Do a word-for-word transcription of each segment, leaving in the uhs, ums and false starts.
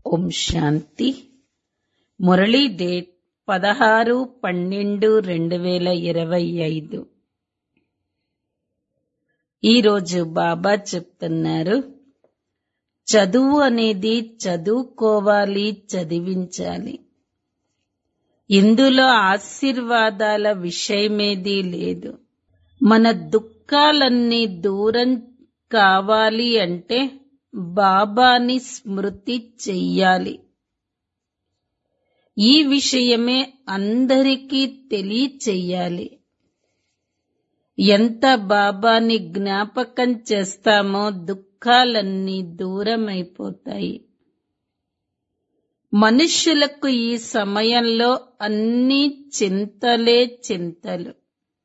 ఓం శాంతి. Murali date పదహారు పన్నెండు రెండు వేల ఇరవై ఐదు. ఈరోజు బాబా చెప్తున్నారు, చదువు అనేది చదువుకోవాలి, చదివించాలి. ఇందులో ఆశీర్వాదాల విషయమేదీ లేదు. మన దుఃఖాలన్నీ దూరం కావాలి అంటే బాబాని స్మృతి చెయ్యాలి. ఈ విషయమే అందరికీ తెలియచెయ్యాలి. ఎంత బాబాని జ్ఞాపకం చేస్తామో దుఃఖాలన్నీ దూరమైపోతాయి. మనుష్యులకు ఈ సమయంలో అన్ని చింతలే చింతలు.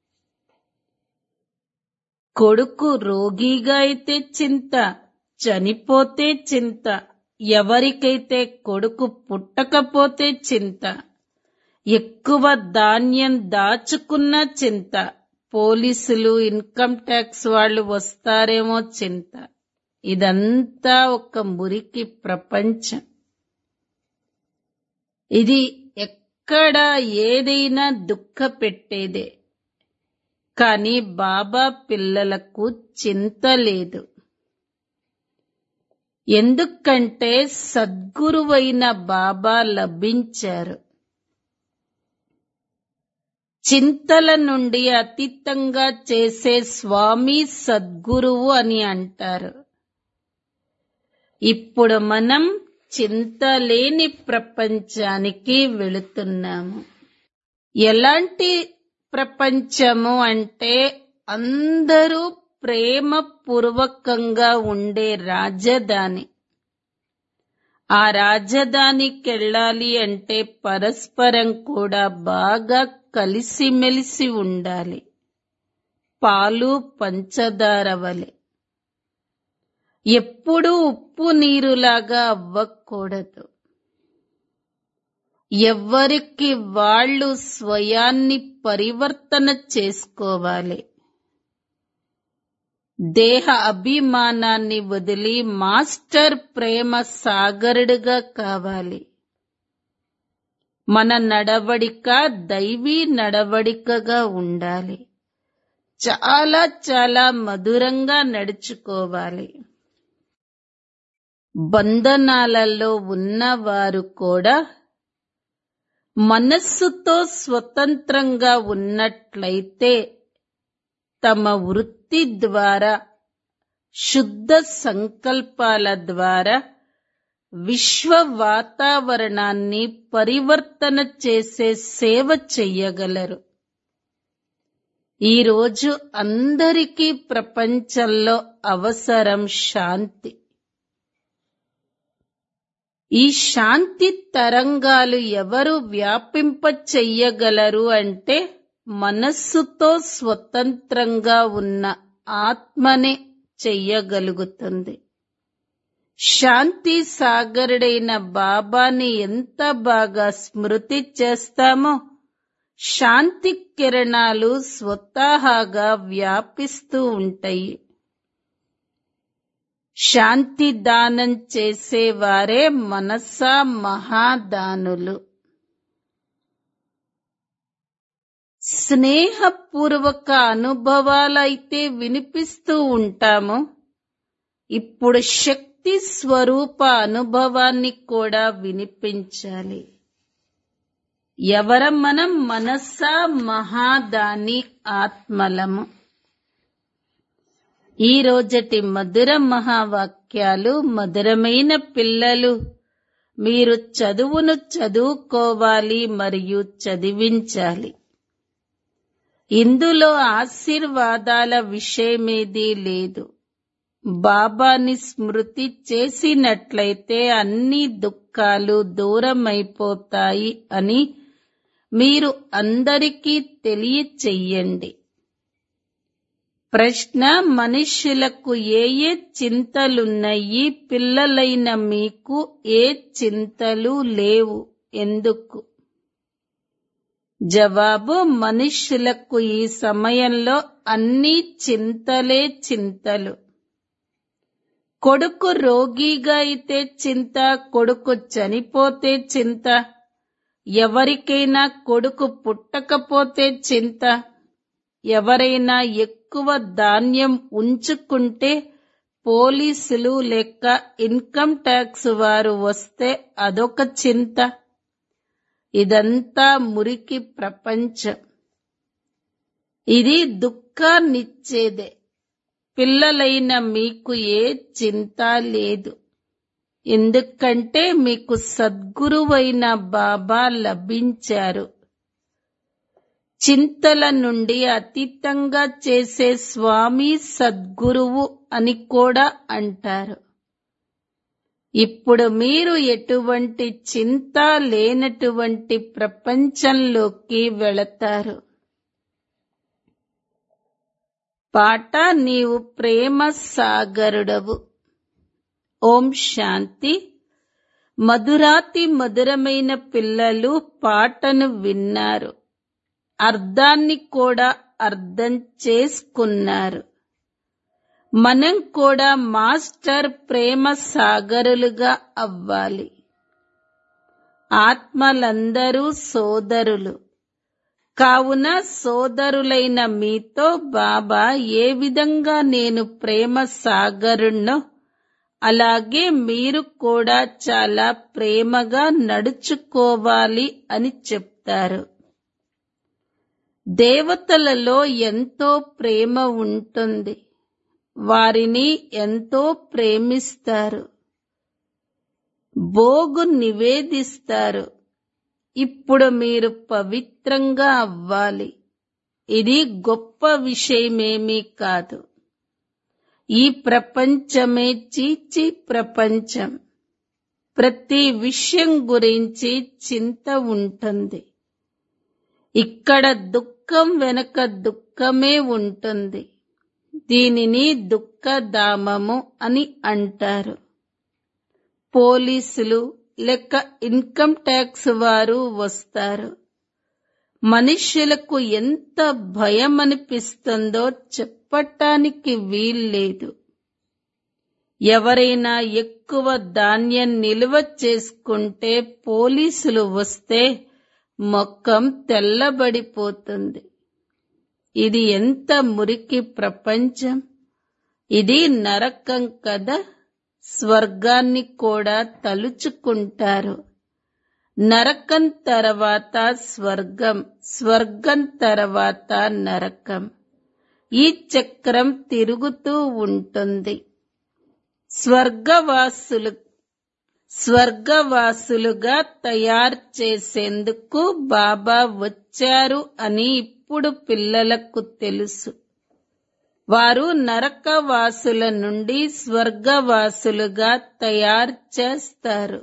కొడుకు రోగిగా అయితే చింత, చనిపోతే చింత, ఎవరికైతే కొడుకు పుట్టకపోతే చింత, ఎక్కువ ధాన్యం దాచుకున్న చింత, పోలీసులు ఇన్కమ్ ట్యాక్స్ వాళ్ళు వస్తారేమో చింత. ఇదంతా ఒక మురికి ప్రపంచం. ఇది ఎక్కడ ఏదైనా దుఃఖ పెట్టేదే. కానీ బాబా పిల్లలకు చింత లేదు. ఎందుకంటే సద్గురువైన బాబా లభించారు. చింతల నుండి అతీతంగా చేసే స్వామి సద్గురువు అని అంటారు. ఇప్పుడు మనం చింతలేని ప్రపంచానికి వెళుతున్నాము. ఎలాంటి ప్రపంచము అంటే అందరూ ప్రేమపూర్వకంగా ఉండే రాజధాని. ఆ రాజధానికెళ్ళాలి అంటే పరస్పరం కూడా బాగా కలిసిమెలిసి ఉండాలి. పాలు పంచదార వలె. ఎప్పుడూ ఉప్పు నీరులాగా అవ్వకూడదు. ఎవ్వరికి వాళ్ళు స్వయాన్ని పరివర్తన చేసుకోవాలి. దేహ అభిమానాన్ని వదిలి మాస్టర్ ప్రేమ సాగరుడుగా కావాలి. మన నడవడిక దైవీ నడవడికగా ఉండాలి. చాలా చాలా మధురంగా నడుచుకోవాలి. బంధనాలలో ఉన్నవారు కూడా మనస్సుతో స్వతంత్రంగా ఉన్నట్లయితే తమ వృత్తి ద్వారా, శుద్ధ సంకల్పాల ద్వారా విశ్వ వాతావరణాన్ని పరివర్తన చేసే సేవ చెయ్యగలరు. ఈరోజు అందరికీ ప్రపంచంలో అవసరం శాంతి. ఈ శాంతి తరంగాలు ఎవరు వ్యాపింప చెయ్యగలరు అంటే మనస్సుతో స్వతంత్రంగా ఉన్న ఆత్మనే చెయ్యగలుగుతుంది. శాంతి సాగరుడైన బాబాని ఎంత బాగా స్మృతి చేస్తామో శాంతి కిరణాలు స్వతహాగా వ్యాపిస్తూ ఉంటాయి. శాంతి దానం చేసేవారే మనసా మహాదానులు. స్నేహపూర్వక అనుభవాలైతే వినిపిస్తూ ఉంటాము. ఇప్పుడు శక్తి స్వరూప అనుభవాన్ని కూడా వినిపించాలి. ఎవరం మనం? మనసా మహాదాని ఆత్మలము. ఈ రోజటి మధుర మహావాక్యాలు. మధురమైన పిల్లలు, మీరు చదువును చదువుకోవాలి మరియు చదివించాలి. ఇందులో ఆశీర్వాదాల విషయమేదీ లేదు. బాబాని స్మృతి చేసినట్లయితే అన్ని దుఃఖాలు దూరమైపోతాయి అని మీరు అందరికీ తెలియచెయ్యండి. ప్రశ్న: మనుష్యులకు ఏ ఏ చింతలున్నాయి? పిల్లలైన మీకు ఏ చింతలు లేవు, ఎందుకు? జవాబు: మనుష్యులకు ఈ సమయంలో అన్ని చింతలే చింతలు. కొడుకు రోగిగా అయితే చింత, కొడుకు చనిపోతే చింత, ఎవరికైనా కొడుకు పుట్టకపోతే చింత, ఎవరైనా ఎక్కువ ధాన్యం ఉంచుకుంటే పోలీసులు లేక ఇన్కమ్ ట్యాక్స్ వారు వస్తే అదొక చింత. ఇదంతా మురికి ప్రపంచం. ఇది దుఃఖాన్నిచ్చేదే. పిల్లలైన మీకు ఏ చింత లేదు. ఎందుకంటే మీకు సద్గురువైన బాబా లభించారు. చింతల నుండి అతీతంగా చేసే స్వామి సద్గురువు అని కూడా అంటారు. ఇప్పుడు మీరు ఎటువంటి చింత లేనటువంటి ప్రపంచంలోకి వెళతారు. పాట నీవు ప్రేమ సాగరుడవు. ఓం శాంతి. మధురాతి మధురమైన పిల్లలు పాటను విన్నారు, అర్థాన్ని కూడా అర్థం చేసుకున్నారు. మనం కూడా మాస్టర్ ప్రేమ సాగరులుగా అవ్వాలి. ఆత్మలందరూ సోదరులు కావున సోదరులైన మీతో బాబా ఏ విధంగా నేను ప్రేమ సాగరుణ్ణో అలాగే మీరు కూడా చాలా ప్రేమగా నడుచుకోవాలి అని చెప్తారు. దేవతలలో ఎంతో ప్రేమ ఉంటుంది. వారిని ఎంతో ప్రేమిస్తారు. భోగు నివేదిస్తారు. ఇప్పుడు మీరు పవిత్రంగా అవ్వాలి. ఇది గొప్ప విషయమేమీ కాదు. ఈ ప్రపంచమే చీచి ప్రపంచం. ప్రతి విషయం గురించి చింత ఉంటుంది. ఇక్కడ దుఃఖం వెనుక దుఃఖమే ఉంటుంది. దీనిని దుఃఖధామము అని అంటారు. పోలీసులు లెక్క ఇన్కమ్ ట్యాక్స్ వారు వస్తారు. మనుష్యులకు ఎంత భయం అనిపిస్తుందో చెప్పటానికి వీల్లేదు. ఎవరైనా ఎక్కువ ధాన్యం నిల్వ చేసుకుంటే పోలీసులు వస్తే మొఖం తెల్లబడిపోతుంది. ఇది ఎంత మురికి ప్రపంచం. ఇది నరకం కదా. స్వర్గాన్ని కూడా తలుచుకుంటారు. నరకం తర్వాత స్వర్గం, స్వర్గం తర్వాత నరకం. ఈ చక్రం తిరుగుతూ ఉంటుంది. స్వర్గవాసులు స్వర్గవాసులుగా తయారు చేసేందుకు బాబా వచ్చారు అని ఇప్పుడు పిల్లలకు తెలుసు. వారు నరకవాసుల నుండి స్వర్గవాసులుగా తయారు చేస్తారు.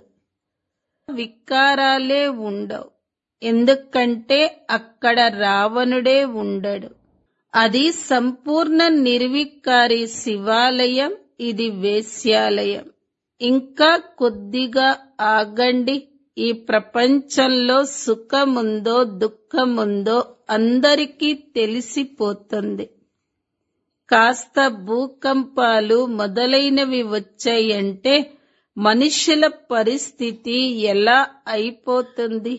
వికారాలే ఉండవు. ఎందుకంటే అక్కడ రావణుడే ఉండడు. అది సంపూర్ణ నిర్వికారి శివాలయం. ఇది వేశ్యాలయం. ఇంకా కొద్దిగా ఆగండి. ఈ ప్రపంచంలో సుఖముందో దుఃఖముందో అందరికీ తెలిసిపోతుంది. కాస్త భూకంపాలు మొదలైనవి వచ్చాయంటే మనుషుల పరిస్థితి ఎలా అయిపోతుంది?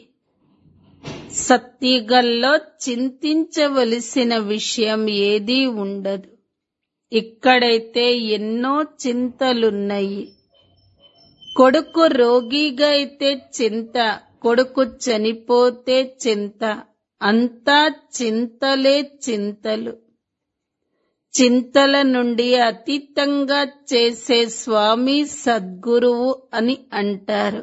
సత్యుగంలో చింతించవలసిన విషయం ఏదీ ఉండదు. ఇక్కడైతే ఎన్నో చింతలున్నాయి. కొడుకు రోగిగా అయితే చింత, కొడుకు చనిపోతే చింత. అంతా చింతలే చింతలు. చింతల నుండి అతీతంగా చేసే స్వామి సద్గురువు అని అంటారు.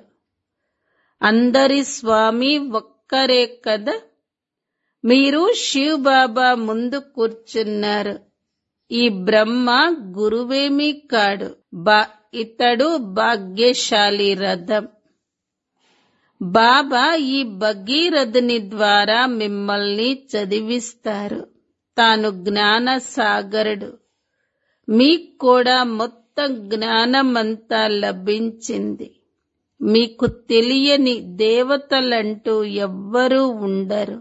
అందరి స్వామి ఒక్కరే కదా. మీరు శివ్ బాబా ముందు కూర్చున్నారు. ఈ బ్రహ్మ గురువేమీ కాడు. బా ఇతడు భాగ్యశాలి రథం. బాబా ఈ భగీరథుని ద్వారా మిమ్మల్ని చదివిస్తారు. తాను జ్ఞాన సాగరుడు. మీకు కూడా మొత్తం జ్ఞానమంతా లభించింది. మీకు తెలియని దేవతలంటూ ఎవ్వరూ ఉండరు.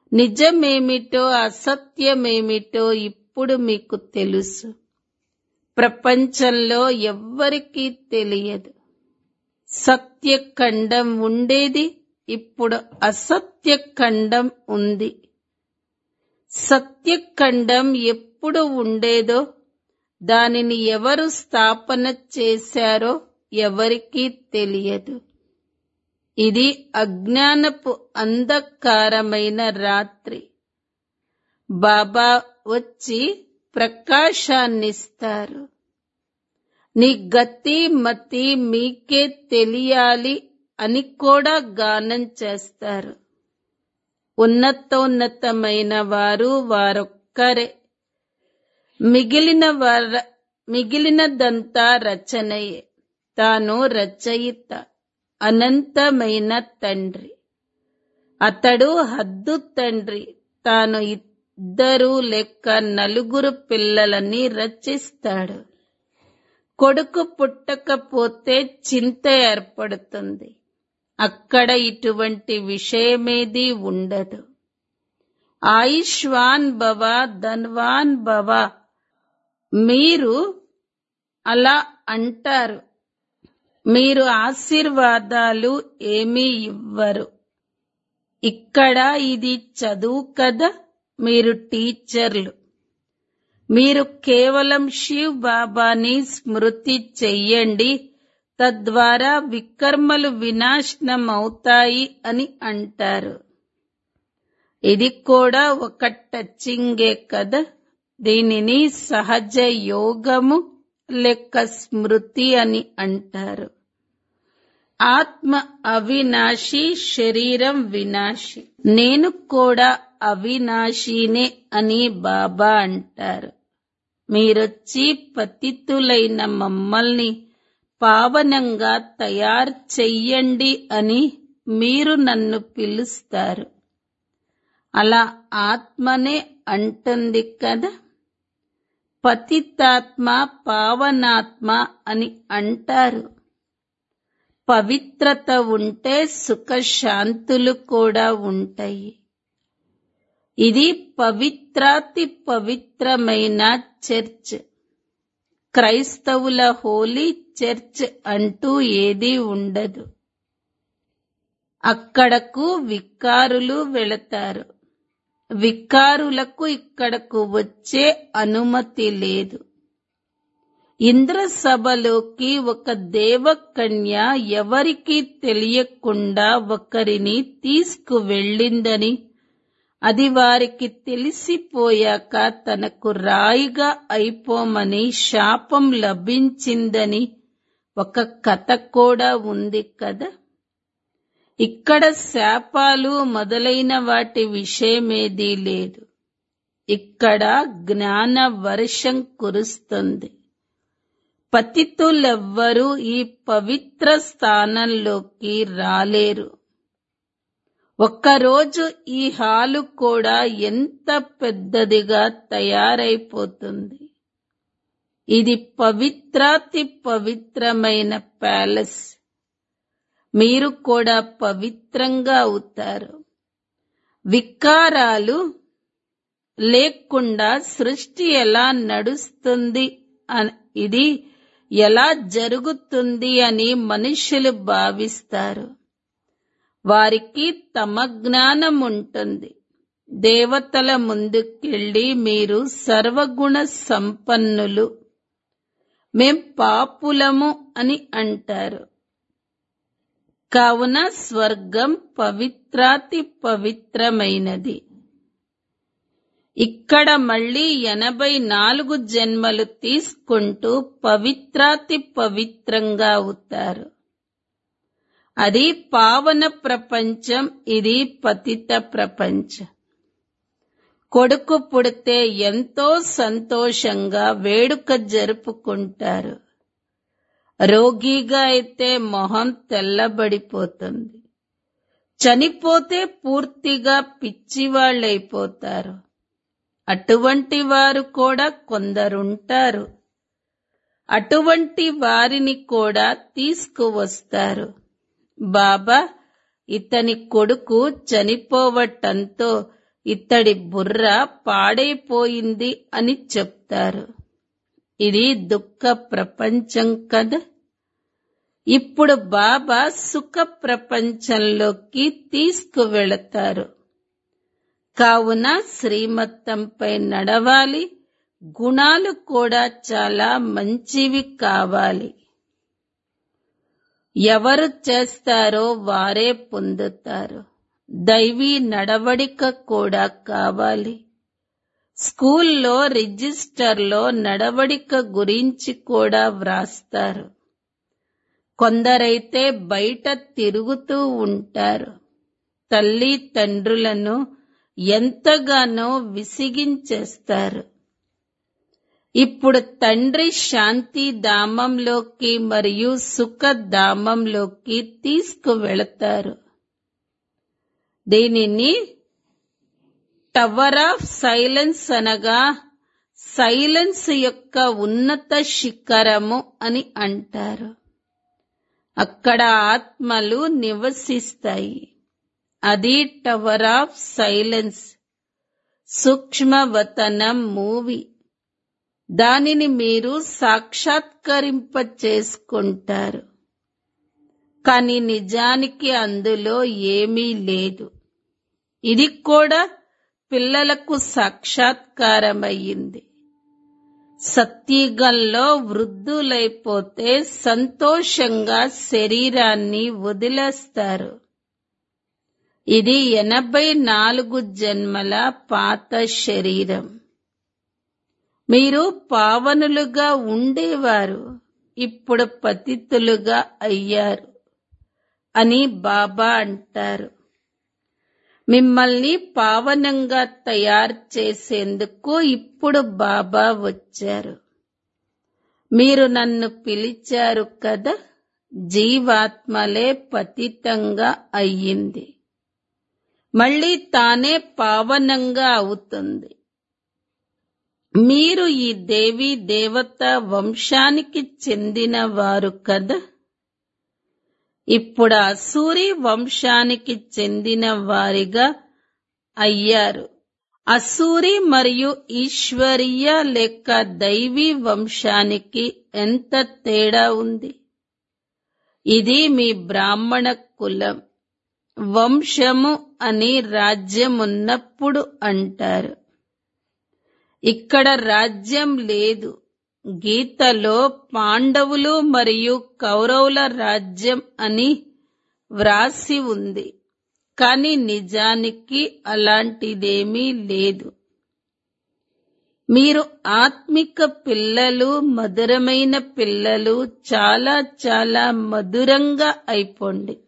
నిజమేమిటో అసత్యమేమిటో ఇప్పుడు మీకు తెలుసు. ప్రపంచంలో ఎవ్వరికీ తెలియదు. సత్యఖండం ఉండేది, ఇప్పుడు అసత్యఖండం ఉంది. సత్యఖండం ఎప్పుడు ఉండేదో దానిని ఎవరు స్థాపన చేశారో ఎవరికీ తెలియదు. ఇది అజ్ఞానపు అంధకారమైన రాత్రి. బాబా వచ్చి ప్రకాశాన్నిస్తారు. నీ గతి మతి మీకే తెలియాలి అని కూడా గానం చేస్తారు. ఉన్నతోన్నతమైన వారు వారొక్కరే. మిగిలిన వార మిగిలినదంతా రచనయే. తాను రచయిత, అనంతమైన తండ్రి. అతడు హద్దు తండ్రి. తాను ఇద్దరు లేక నలుగురు పిల్లలని రచిస్తాడు. కొడుకు పుట్టకపోతే చింత ఏర్పడుతుంది. అక్కడ ఇటువంటి విషయమేదీ ఉండదు. ఆయుష్వాన్ భవ, ధన్వాన్ భవ. మీరు అలా అంటారు. మీరు ఆశీర్వాదాలు ఏమీ ఇవ్వరు. ఇక్కడ ఇది చదువు కదా, మీరు టీచర్లు. మీరు కేవలం శివ్ బాబాని స్మృతి చెయ్యండి, తద్వారా వికర్మలు వినాశనం అవుతాయి అని అంటారు. ఇది కూడా ఒక టచింగే కదా. దీనిని సహజ యోగము లేక స్మృతి అని అంటారు. ఆత్మ అవినాశి, శరీరం వినాశి. నేను కూడా అవినాశినే అని బాబా అంటారు. మీరొచ్చి పతితులైన మమ్మల్ని పావనంగా తయారు చెయ్యండి అని మీరు నన్ను పిలుస్తారు. అలా ఆత్మనే అంటుంది కదా. పతితాత్మ, పావనాత్మ అని అంటారు. పవిత్రత ఉంటే సుఖశాంతులు కూడా ఉంటాయి. ఇది పవిత్రాతి పవిత్రమైన చర్చ్. క్రైస్తవుల హోలీ చర్చ్ అంటూ ఏదీ ఉండదు. అక్కడకు వికారులు వెళతారు. వికారులకు ఇక్కడకు వచ్చే అనుమతి లేదు. ఇంద్ర సభలోకి ఒక దేవకన్య ఎవరికీ తెలియకుండా ఒకరిని తీసుకువెళ్ళిందని, అది వారికి తెలిసిపోయాక తనకు రాయిగా అయిపోమని శాపం లభించిందని ఒక కథ కూడా ఉంది కదా. ఇక్కడ శాపాలు మొదలైన వాటి విషయమేదీ లేదు. ఇక్కడ జ్ఞాన వర్షం కురుస్తుంది. పతితులెవ్వరూ ఈ పవిత్ర స్థానంలోకి రాలేరు. ఒక్కరోజు ఈ హాలు కూడా ఎంత పెద్దదిగా తయారైపోతుంది. ఇది పవిత్రాతి పవిత్రమైన ప్యాలెస్. మీరు కూడా పవిత్రంగా అవుతారు. వికారాలు లేకుండా సృష్టి ఎలా నడుస్తుంది, ఇది ఎలా జరుగుతుంది అని మనుషులు భావిస్తారు. వారికి తమ జ్ఞానం ఉంటుంది. దేవతల ముందుకెళ్ళి మీరు సర్వగుణ సంపన్నులు, మేం పాపులము అని అంటారు. కావున స్వర్గం పవిత్రాతి పవిత్రమైనది. ఇక్కడ మళ్ళీ ఎనభై నాలుగు జన్మలు తీసుకుంటూ పవిత్రాతి పవిత్రంగా అవుతారు. అది పావన ప్రపంచం, ఇది పతిత ప్రపంచం. కొడుకు పుడితే ఎంతో సంతోషంగా వేడుక జరుపుకుంటారు. రోగిగా అయితే మొహం తెల్లబడిపోతుంది. చనిపోతే పూర్తిగా పిచ్చివాళ్ళైపోతారు. అటువంటి వారు కూడా కొందరుంటారు. అటువంటి వారిని కూడా తీసుకువస్తారు. బాబా, ఇతని కొడుకు చనిపోవటంతో ఇతడి బుర్ర పాడైపోయింది అని చెప్తారు. ఇది దుఃఖ ప్రపంచం కదా. ఇప్పుడు బాబా సుఖ ప్రపంచంలోకి తీసుకువెళతారు. కావున శ్రీమతంపై నడవాలి. గుణాలు కూడా చాలా మంచివి కావాలి. ఎవరు చేస్తారో వారే పొందుతారు. దైవీ నడవడిక కూడా కావాలి. స్కూల్లో రిజిస్టర్లో నడవడిక గురించి కూడా వ్రాస్తారు. కొందరైతే బయట తిరుగుతూ ఉంటారు. తల్లి తండ్రులను ఎంతగానో విసిగించేస్తారు. ఇప్పుడు తండ్రి శాంతి ధామంలోకి మరియు సుఖ ధామంలోకి తీసుకువెళతారు. దీనిని టవర్ ఆఫ్ సైలెన్స్ అనగా సైలెన్స్ యొక్క ఉన్నత శిఖరము అని అంటారు. అక్కడ ఆత్మలు నివసిస్తాయి. అది టవర్ ఆఫ్ సైలెన్స్. సూక్ష్మవతనం మూవీ. దానిని మీరు సాక్షాత్కరింప చేసుకుంటారు. కానీ నిజానికి అందులో ఏమీ లేదు. ఇది కూడా పిల్లలకు సాక్షాత్కారమయ్యింది. సత్యుగంలో వృద్ధులైపోతే సంతోషంగా శరీరాన్ని వదిలేస్తారు. ఇది ఎనభై నాలుగు జన్మల పాత శరీరం. మీరు పావనులుగా ఉండేవారు, ఇప్పుడు పతితులుగా అయ్యారు అని బాబా అంటారు. మిమ్మల్ని పావనంగా తయారు చేసేందుకు ఇప్పుడు బాబా వచ్చారు. మీరు నన్ను పిలిచారు కదా. జీవాత్మలే పతితంగా అయ్యింది. మళ్ళీ తానే పావనంగా అవుతుంది. మీరు ఈ దేవీ దేవత వంశానికి చెందిన వారు కదా. ఇప్పుడు అసూరి వంశానికి చెందిన వారిగా అయ్యారు. అసూరి మరియు ఈశ్వరీయ లేక దైవీ వంశానికి ఎంత తేడా ఉంది. ఇది మీ బ్రాహ్మణ కులం. వంశము అని రాజ్యమున్నప్పుడు అంటారు. ఇక్కడ రాజ్యం లేదు. గీతలో పాండవులు మరియు కౌరవుల రాజ్యం అని వ్రాసి ఉంది. కానీ నిజానికి అలాంటిదేమీ లేదు. మీరు ఆత్మిక పిల్లలు, మధురమైన పిల్లలు, చాలా చాలా మధురంగా అయిపోండి.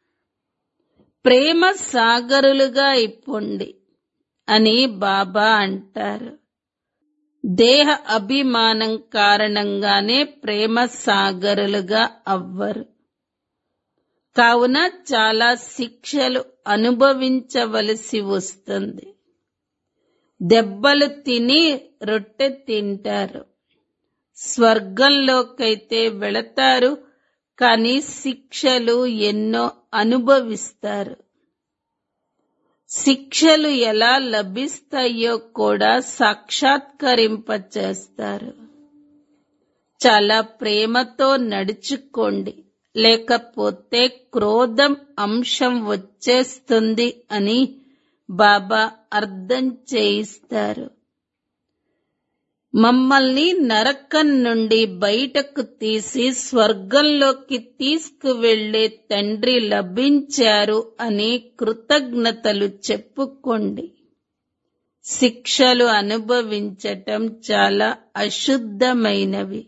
ప్రేమ సాగరులుగా అయిపోండి అని బాబా అంటారు. దేహ అభిమానం కారణంగానే ప్రేమ సాగరులుగా అవ్వరు. కావున చాలా శిక్షలు అనుభవించవలసి వస్తుంది. దెబ్బలు తిని రొట్టె తింటారు. స్వర్గంలోకైతే వెళతారు, కానీ శిక్షలు ఎన్నో అనుభవిస్తారు. శిక్షలు ఎలా లభిస్తాయో కూడా సాక్షాత్కరింపచేస్తారు. చాలా ప్రేమతో నడుచుకోండి, లేకపోతే క్రోధం అంశం వచ్చేస్తుంది అని బాబా అర్థం చేయిస్తారు. మమ్మల్ని నరకం నుండి బయటకు తీసి స్వర్గంలోకి తీసుకువెళ్లే తండ్రి లభించారు అని కృతజ్ఞతలు చెప్పుకోండి. శిక్షలు అనుభవించటం చాలా అశుద్ధమైనవి.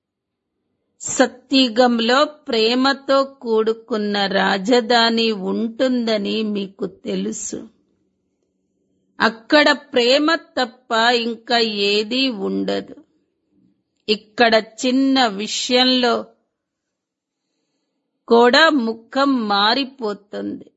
సత్యుగంలో ప్రేమతో కూడుకున్న రాజధాని ఉంటుందని మీకు తెలుసు. అక్కడ ప్రేమ తప్ప ఇంకా ఏదీ ఉండదు. ఇక్కడ చిన్న విషయంలో కూడా ముఖం మారిపోతుంది.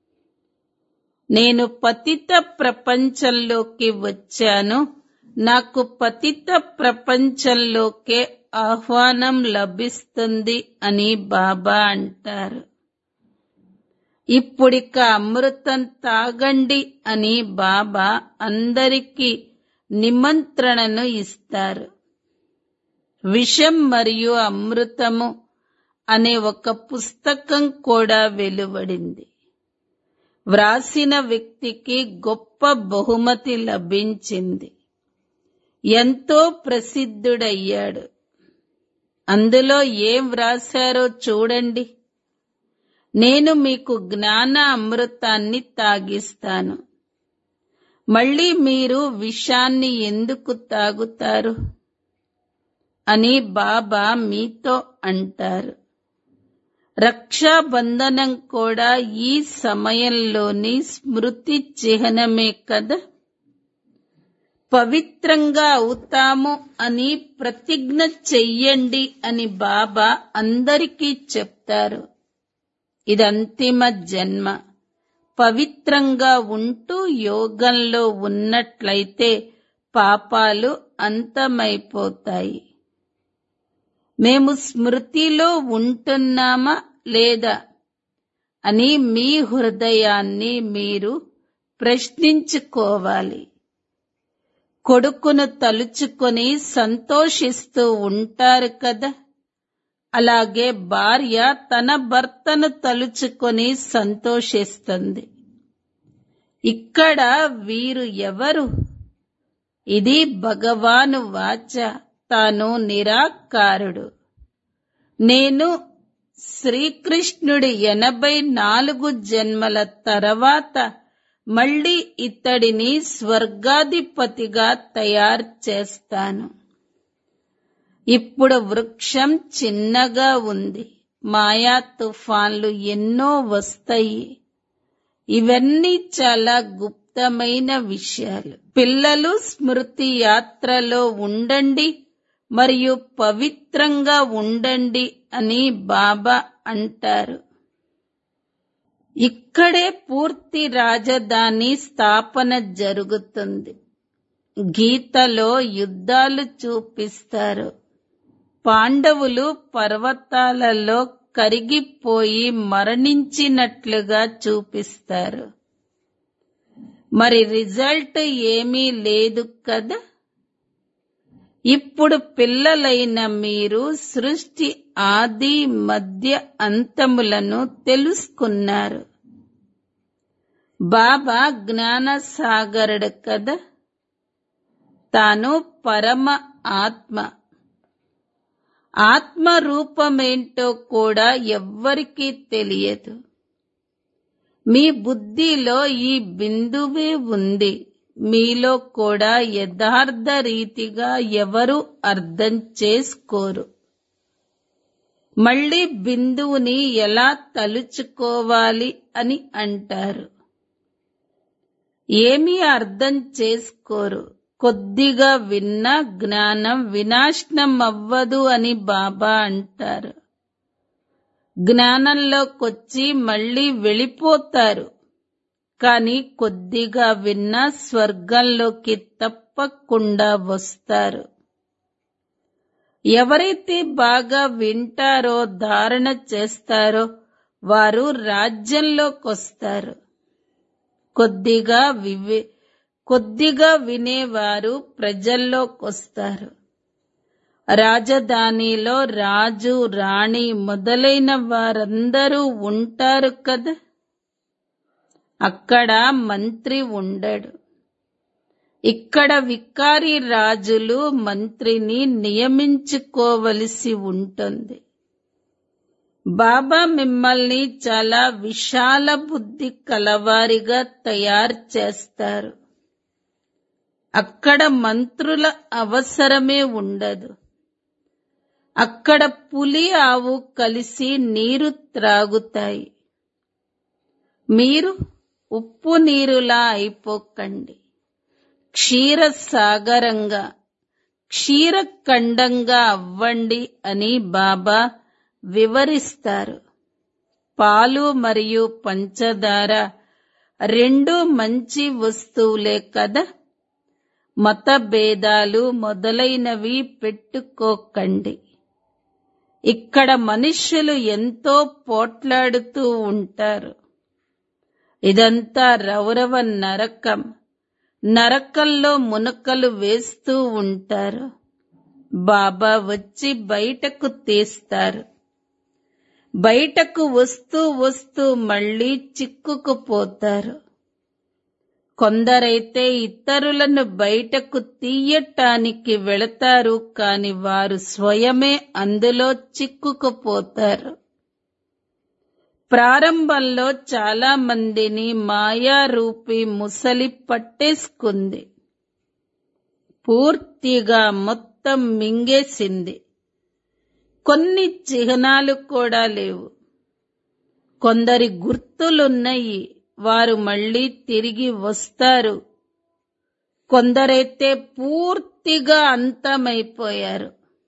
నేను పతిత ప్రపంచంలోకి వచ్చాను, నాకు పతిత ప్రపంచంలోకే ఆహ్వానం లభిస్తుంది అని బాబా అంటారు. ఇప్పుడిక అమృతం తాగండి అని బాబా అందరికీ నిమంత్రణను ఇస్తారు. విషం మరియు అమృతము అనే ఒక పుస్తకం కూడా వెలువడింది. వ్రాసిన వ్యక్తికి గొప్ప బహుమతి లభించింది. ఎంతో ప్రసిద్ధుడయ్యాడు. అందులో ఏం వ్రాశారో చూడండి. నేను మీకు జ్ఞాన అమృతాన్ని తాగిస్తాను. మళ్ళీ మీరు విషాన్ని ఎందుకు తాగుతారు అని బాబా మీతో అంటారు. రక్షాబంధనం కూడా ఈ సమయంలోని స్మృతి చిహ్నమే కదా. పవిత్రంగా అవుతాము అని ప్రతిజ్ఞ చెయ్యండి అని బాబా అందరికీ చెప్తారు. ఇది అంతిమ జన్మ. పవిత్రంగా ఉంటూ యోగంలో ఉన్నట్లయితే పాపాలు అంతమైపోతాయి. మేము స్మృతిలో ఉంటున్నామా లేదా అని మీ హృదయాన్ని మీరు ప్రశ్నించుకోవాలి. కొడుకును తలుచుకొని సంతోషిస్తూ ఉంటారు కదా. అలాగే భార్య తన భర్తను తలుచుకొని సంతోషిస్తుంది. ఇక్కడ వీరు ఎవరు? ఇది భగవాను వాచ. తాను నిరాకారుడు. నేను శ్రీకృష్ణుడి ఎనభై నాలుగు జన్మల తర్వాత మళ్ళీ ఇతడిని స్వర్గాధిపతిగా తయారు చేస్తాను. ఇప్పుడు వృక్షం చిన్నగా ఉంది. మాయా తుఫాన్లు ఎన్నో వస్తాయి. ఇవన్నీ చాలా గుప్తమైన విషయాలు. పిల్లలు స్మృతి యాత్రలో ఉండండి మరియు పవిత్రంగా ఉండండి అని బాబా అంటారు. ఇక్కడే పూర్తి రాజధాని స్థాపన జరుగుతుంది. గీతలో యుద్ధాలు చూపిస్తారు. పాండవులు పర్వతాలలో కరిగిపోయి మరణించినట్లుగా చూపిస్తారు. మరి రిజల్ట్ ఏమీ లేదు కదా. ఇప్పుడు పిల్లలైన మీరు సృష్టి ఆది మధ్య అంతములను తెలుసుకున్నారు. బాబా జ్ఞానసాగరుడు కదా. తాను పరమ ఆత్మ. ఆత్మ రూపమేంటో కూడా ఎవ్వరికీ తెలియదు. మీ బుద్ధిలో ఈ బిందువే ఉంది. మీలో కూడా యథార్థ రీతిగా ఎవరు అర్థం చేసుకోరు. మళ్ళీ బిందువుని ఎలా తలుచుకోవాలి అని అంటారు. ఏమీ అర్థం చేసుకోరు. కొద్దిగా విన్న జ్ఞానం వినాశనం అవ్వదు అని బాబా అంటారు. జ్ఞానంలోకొచ్చి మళ్ళీ వెళ్ళిపోతారు. కానీ కొద్దిగా విన్న స్వర్గంలోకి తప్పకుండా వస్తారు. ఎవరైతే బాగా వింటారో ధారణ చేస్తారో వారు రాజ్యంలోకొస్తారు. కొద్దిగా వివే కొద్దిగా వినేవారు ప్రజల్లోకొస్తారు. రాజధానిలో రాజు రాణి మొదలైన వారందరూ ఉంటారు కదా. అక్కడ మంత్రి ఉండడు. ఇక్కడ వికారి రాజులు మంత్రిని నియమించుకోవలసి ఉంటుంది. బాబా మిమ్మల్ని చాలా విశాల బుద్ధి కలవారిగా తయారు చేస్తారు. అక్కడ మంత్రుల అవసరమే ఉండదు. అక్కడ పులి ఆవు కలిసి నీరు త్రాగుతాయి. మీరు ఉప్పు నీరులా అయిపోకండి. క్షీరసాగరంగా క్షీరఖండంగా అవ్వండి అని బాబా వివరిస్తారు. పాలు మరియు పంచదార రెండు మంచి వస్తువులే కదా. మత భేదాలు మొదలైనవి పెట్టుకోకండి. ఇక్కడ మనుష్యులు ఎంతో పోట్లాడుతూ ఉంటారు. ఇదంతా రౌరవ నరకం. నరకంలో మునకలు వేస్తూ ఉంటారు. బాబా వచ్చి బయటకు తీస్తారు. బయటకు వస్తూ వస్తూ మళ్ళీ చిక్కుకుపోతారు. కొందరైతే ఇతరులను బయటకు తీయటానికి వెళతారు, కాని వారు స్వయమే అందులో చిక్కుకుపోతారు. ప్రారంభంలో చాలా మందిని మాయారూపి ముసలి పట్టేసుకుంది. పూర్తిగా మొత్తం మింగేసింది. కొన్ని చిహ్నాలు కూడా లేవు. కొందరి గుర్తులున్నాయి, వారు మళ్ళీ తిరిగి వస్తారు. కొందరైతే పూర్తిగా అంతమైపోయారు.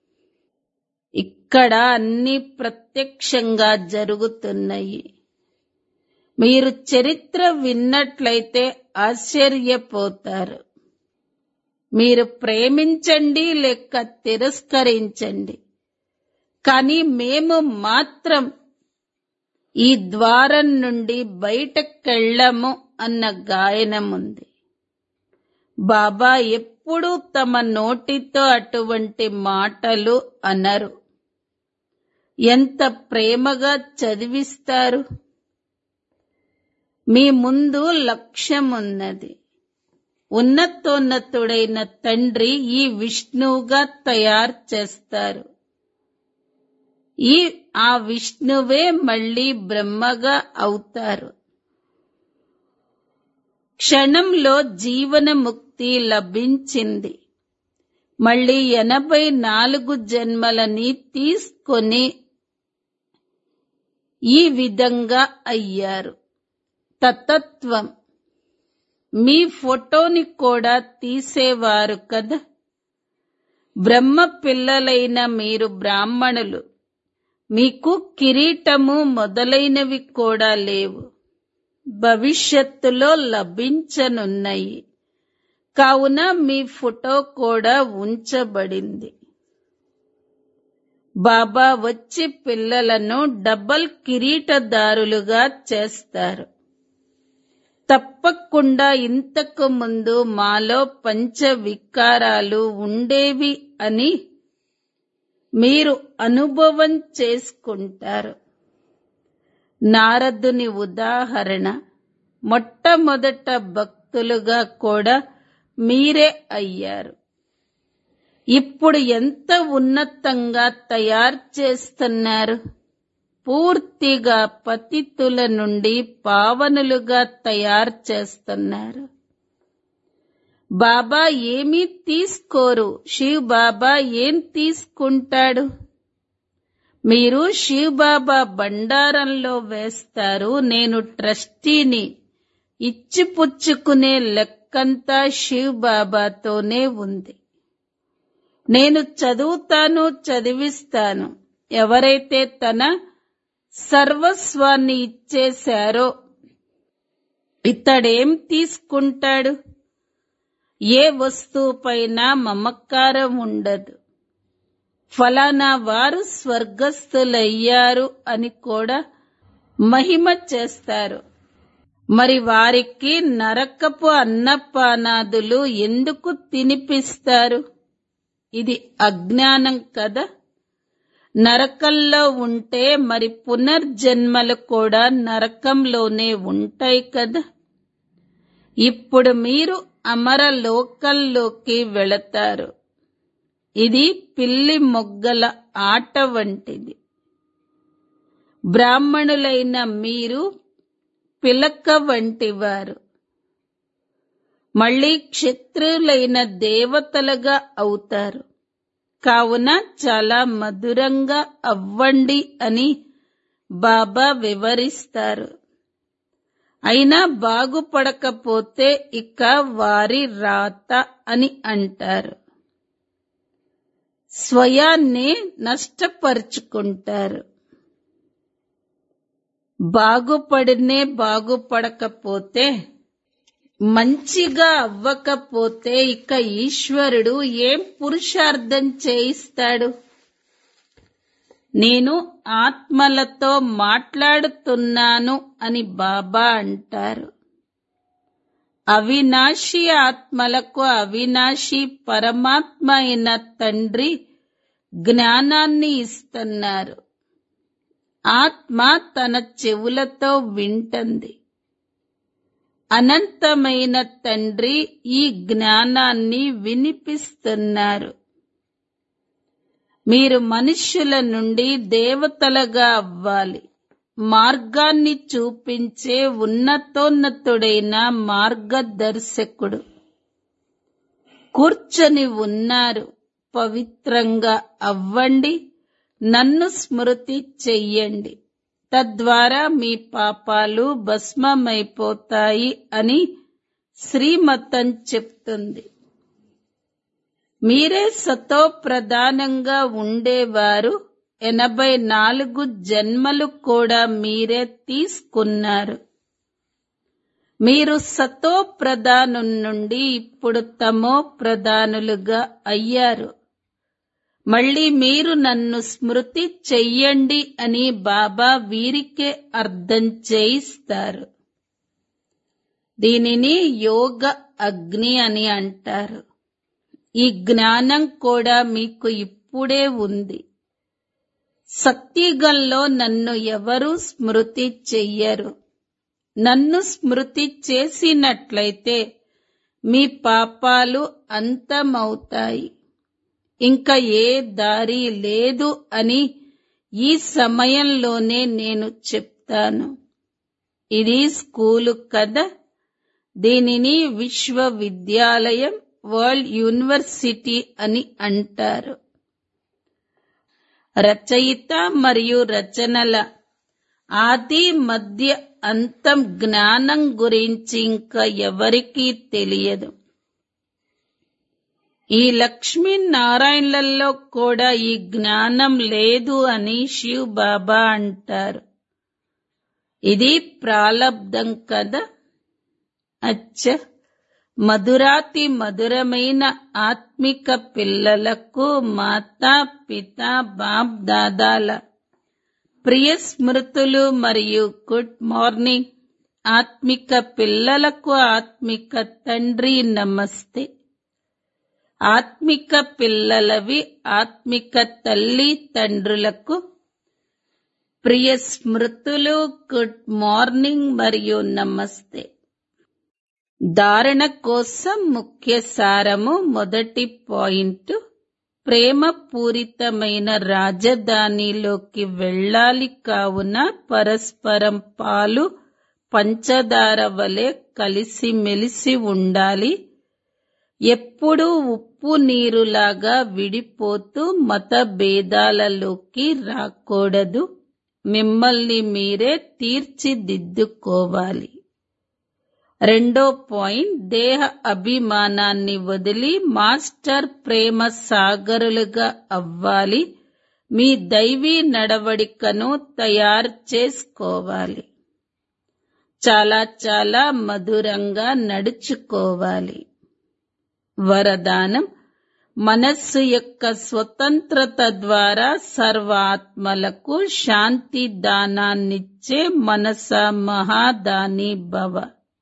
ఇక్కడ అన్ని ప్రత్యక్షంగా జరుగుతున్నాయి. మీరు చరిత్ర విన్నట్లయితే ఆశ్చర్యపోతారు. మీరు ప్రేమించండి లేక తిరస్కరించండి, కానీ మేము మాత్రం ఈ ద్వారం నుండి బయటకెళ్ళము అన్న గాయనముంది. బాబా ఎప్పుడూ తమ నోటితో అటువంటి మాటలు అనరు. ఎంత ప్రేమగా చదివిస్తారు. మీ ముందు లక్ష్యమున్నది. ఉన్నతోన్నతుడైన తండ్రి ఈ విష్ణువుగా తయారు చేస్తారు. ఈ ఆ విష్ణువే మళ్ళీ బ్రహ్మగా అవుతారు. క్షణంలో జీవన ముక్తి లభించింది. మళ్ళీ ఎనభై నాలుగు జన్మలని తీసుకొని ఈ విధంగా అయ్యారు. తతత్వం. మీ ఫోటోని కూడా తీసేవారు కదా. బ్రహ్మ పిల్లలైన మీరు బ్రాహ్మణులు. మీకు కిరీటము మొదలైనవి కూడా లేవు. భవిష్యత్తులో లభించనున్నాయి. కావున మీ ఫోటో కూడా ఉంచబడింది. బాబా వచ్చి పిల్లలను డబల్ కిరీటదారులుగా చేస్తారు. తప్పకుండా ఇంతకు ముందు మాలో పంచ వికారాలు ఉండేవి అని మీరు అనుభవం చేసుకుంటారు. నారదుని ఉదాహరణ. మొట్టమొదట భక్తులుగా కూడా మీరే అయ్యారు. ఇప్పుడు ఎంత ఉన్నతంగా తయారు చేస్తున్నారు. పూర్తిగా పతితుల నుండి పావనులుగా తయారు చేస్తున్నారు. బాబా ఏమీ తీసుకోరు. శివ్ బాబా ఏం తీసుకుంటాడు? మీరు శివ్ బాబా బండారంలో వేస్తారు. నేను ట్రస్టీని. ఇచ్చిపుచ్చుకునే లెక్కంతా శివ్ బాబాతోనే ఉంది. నేను చదువుతాను, చదివిస్తాను. ఎవరైతే తన సర్వస్వాన్ని ఇచ్చేశారో ఇతడేం తీసుకుంటాడు? ఏ వస్తువుపైన మమకారం ఉండదు. ఫలానా వారు స్వర్గస్థులయ్యారు అని కూడా మహిమ చేస్తారు. మరి వారికి నరకపు అన్నపానాదులు ఎందుకు తినిపిస్తారు? ఇది అజ్ఞానం కదా. నరకంలో ఉంటే మరి పునర్జన్మలు కూడా నరకంలోనే ఉంటాయి కదా. ఇప్పుడు మీరు అమరలోకంలోకి వెళతారు. ఇది పిల్లి మొగ్గల ఆట వంటిది. బ్రాహ్మణులైన మీరు పిలక వంటివారు. మళ్ళీ క్షత్రియులైన దేవతలుగా అవుతారు. కావున చాలా మధురంగా అవ్వండి అని బాబా వివరిస్తారు. అయినా బాగుపడకపోతే ఇక వారి రాత అని అంటారు. స్వయాన్ని నష్టపరుచుకుంటారు. బాగుపడినే బాగుపడకపోతే, మంచిగా అవ్వకపోతే ఇక ఈశ్వరుడు ఏం పురుషార్థం చేయిస్తాడు? నేను ఆత్మలతో మాట్లాడుతున్నాను అని బాబా అంటారు. అవినాశి ఆత్మలకు అవినాశి పరమాత్మ అయిన తండ్రి జ్ఞానాన్ని ఇస్తున్నారు. ఆత్మ తన చెవులతో వింటుంది. అనంతమైన తండ్రి ఈ జ్ఞానాన్ని వినిపిస్తున్నారు. మీరు మనుష్యుల నుండి దేవతలుగా అవ్వాలి. మార్గాన్ని చూపించే ఉన్నతోన్నతుడైన మార్గదర్శకుడు కూర్చొని ఉన్నారు. పవిత్రంగా అవ్వండి, నన్ను స్మృతి చెయ్యండి, తద్వారా మీ పాపాలు భస్మమైపోతాయి అని శ్రీమతం చెప్తుంది. మీరే సతో ప్రధానంగా ఉండేవారు. ఎనభై నాలుగు జన్మలు కూడా మీరే తీసుకున్నారు. మీరు సతో ప్రధానం నుండి ఇప్పుడు తమో ప్రధానులుగా అయ్యారు. మళ్ళీ మీరు నన్ను స్మృతి చెయ్యండి అని బాబా వీరికే అర్థం చేయిస్తారు. దీనిని యోగ అగ్ని అని అంటారు. ఈ జ్ఞానం కూడా మీకు ఇప్పుడే ఉంది. సత్యుగంలో నన్ను ఎవరూ స్మృతి చెయ్యరు. నన్ను స్మృతి చేసినట్లయితే మీ పాపాలు అంతమవుతాయి. ఇంకా ఏ దారి లేదు అని ఈ సమయంలోనే నేను చెప్తాను. ఇది స్కూలు కదా. దీనిని విశ్వవిద్యాలయం, వరల్డ్ యూనివర్సిటీ అని అంటారు. రచయిత మరియు రచనల ఆది మధ్య అంతం జ్ఞానం గురించి ఇంకా ఎవరికీ తెలియదు. ఈ లక్ష్మీనారాయణలలో కూడా ఈ జ్ఞానం లేదు అని శివ్ బాబా అంటారు. ఇది ప్రాలబ్ధం కదా. అచ్చ, మధురాతి మధురమైన ఆత్మిక పిల్లలకు మాతా పిత బాప్ దాదాల ప్రియ స్మృతులు మరియు గుడ్ మార్నింగ్. ఆత్మిక పిల్లలకు ఆత్మిక తండ్రి నమస్తే. ఆత్మిక పిల్లలవి ఆత్మిక తల్లి తండ్రులకు ప్రియ స్మృతులు, గుడ్ మార్నింగ్ మరియు నమస్తే. ధారణ కోసం ముఖ్య సారము. మొదటి పాయింట్, ప్రేమపూరితమైన రాజధానిలోకి వెళ్ళాలి. కావున పరస్పరం పాలు పంచదార వలె కలిసిమెలిసి ఉండాలి. ఎప్పుడూ ఉప్పు నీరులాగా విడిపోతూ మత భేదాలలోకి రాకూడదు. మిమ్మల్ని మీరే తీర్చిదిద్దుకోవాలి. రెండో పాయింట్, దేహ అభిమానాన్ని వదిలి మాస్టర్ ప్రేమ సాగరులుగా అవ్వాలి. మీ దైవీ నడవడికను తయారు చేసుకోవాలి. చాలా చాలా మధురంగా నడుచుకోవాలి. వరదానం, మనస్సు యొక్క స్వతంత్రత ద్వారా సర్వాత్మలకు శాంతి దానాన్నిచ్చే మనస మహాదాని భవ.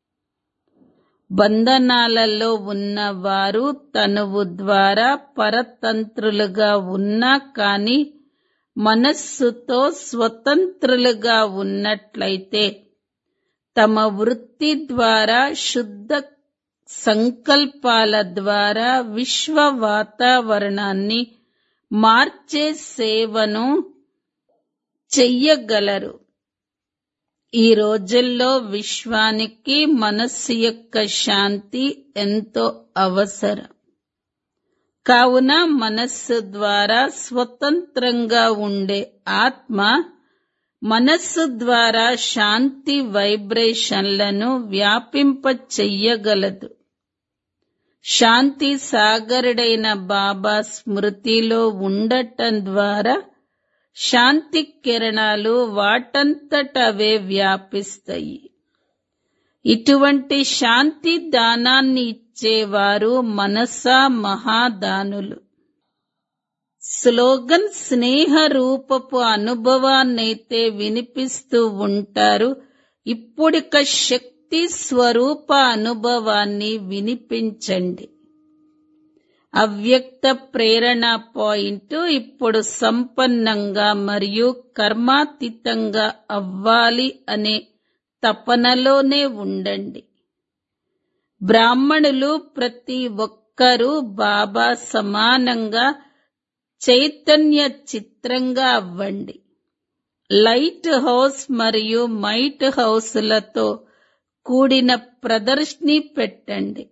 బంధనాలలో ఉన్నవారు తనువు ద్వారా పరతంత్రులుగా ఉన్నా కాని మనస్సుతో స్వతంత్రులుగా ఉన్నట్లయితే తమ వృత్తి ద్వారా శుద్ధ సంకల్పాల ద్వారా విశ్వ వాతావరణాన్ని మార్చే సేవను చెయ్యగలరు. ఈ రోజుల్లో విశ్వానికి మనస్సు యొక్క శాంతి ఎంతో అవసరం. కావున మనస్సు ద్వారా స్వతంత్రంగా ఉండే ఆత్మ మనస్సు ద్వారా శాంతి వైబ్రేషన్లను వ్యాపింప చెయ్యగలదు. శాంతి సాగరుడైన బాబా స్మృతిలో ఉండటం ద్వారా శాంతి కిరణాలు వాటంతట అవే వ్యాపిస్తాయి. ఇటువంటి శాంతి దానాన్ని ఇచ్చేవారు మనసా మహాదానులు. స్లోగన్, స్నేహ రూపపు అనుభవాన్నైతే వినిపిస్తూ ఉంటారు. ఇప్పుడిక శక్తి స్వరూప అనుభవాన్ని వినిపించండి. అవ్యక్త ప్రేరణ పాయింట్ ఇప్పుడు సంపన్నంగా మరియు కర్మాతీతంగా అవ్వాలి అనే తపనలోనే ఉండండి. బ్రాహ్మణులు ప్రతి ఒక్కరూ బాబా సమానంగా చైతన్య చిత్రంగా అవ్వండి. లైట్ హౌస్ మరియు మైట్ హౌస్లతో కూడిన ప్రదర్శని పెట్టండి.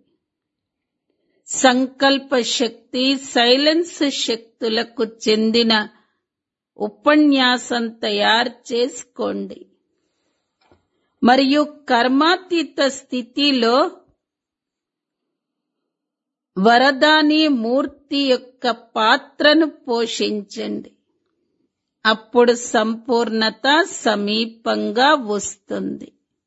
సంకల్ప శక్తి, సైలెన్స్ శక్తులకు చెందిన ఉపన్యాసం తయారు చేసుకోండి మరియు కర్మాతీత స్థితిలో వరదాని మూర్తి యొక్క పాత్రను పోషించండి. అప్పుడు సంపూర్ణత సమీపంగా వస్తుంది.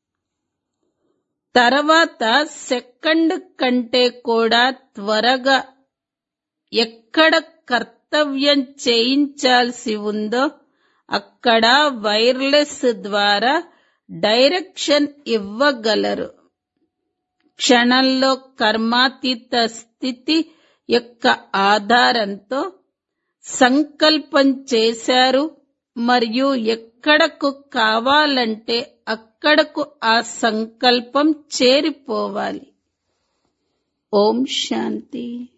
తర్వాత సెకండ్ కంటే కూడా త్వరగా ఎక్కడ కర్తవ్యం చేయించాల్సి ఉందో అక్కడ వైర్లెస్ ద్వారా డైరెక్షన్ ఇవ్వగలరు. క్షణంలో కర్మాతీత స్థితి యొక్క ఆధారంతో సంకల్పం చేశారు మరియు ఎక్కడకు కావాలంటే అక్కడకు ఆ సంకల్పం చేరిపోవాలి. ఓం శాంతి.